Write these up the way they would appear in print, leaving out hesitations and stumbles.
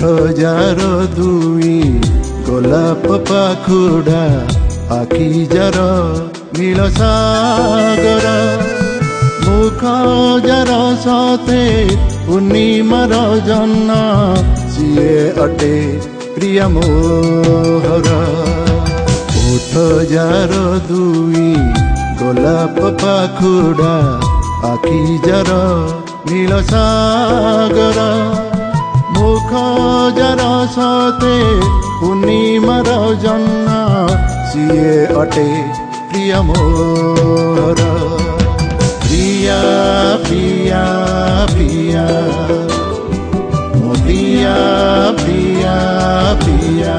jar दुई गोलाप पाखुड़ा आखि jar नील सागर मुख जार सते पूर्णिमार जन्न सिए अटे प्रिय मोहर ओठ जार दुई गोलाप पाखुड़ा आखि जार नील सागर मुख जार सते पूर्णिमार जन्न सिए अटे प्रिय मोहर प्रिया प्रिया प्रिया मो प्रिया प्रिया प्रिया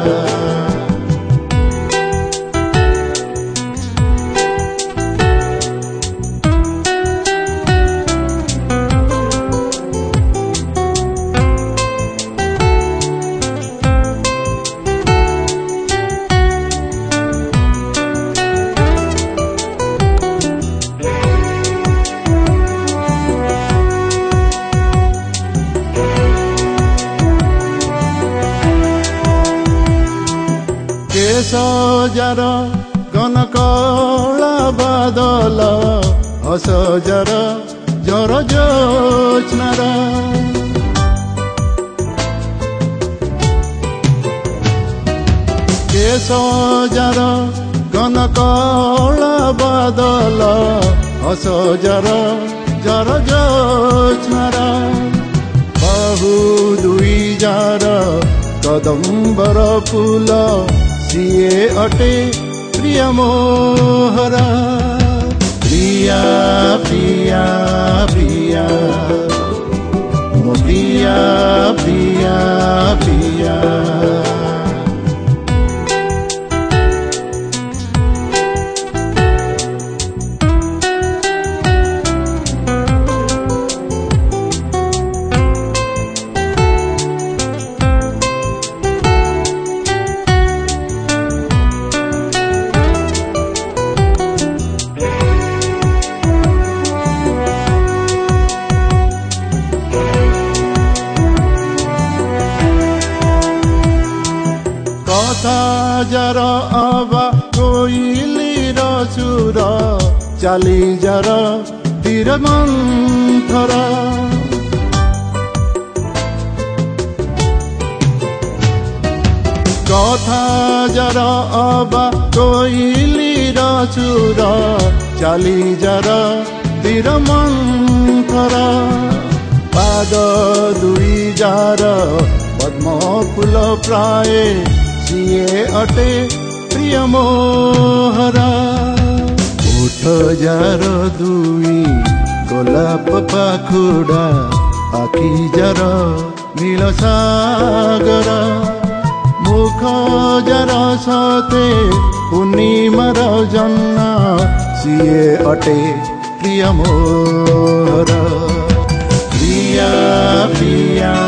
जार घन कला बादल हस जार जर जोत्स्नार केश जार घन कला बादल हस जार जर जोत्स्नार बाहु दुई जार कदम्बर फूल सिए अटे प्रिय मोहर प्रिया प्रिया प्रिया मो प्रिया प्रिया प्रिया जार आबा कोइलीर सुर चाली जार तीर मंथर कथा जार आबा कोइलीर सुर चाली जार तीर मंथर पाद दुई जार पद्म फूल प्राय सिए अटे प्रिय मोहर ओठ जार दुई गोलाप पाखुड़ा आखि जार नील सागर मुख जार सते पूर्णिमार जन्न सिए अटे प्रिय मोहर प्रिया प्रिया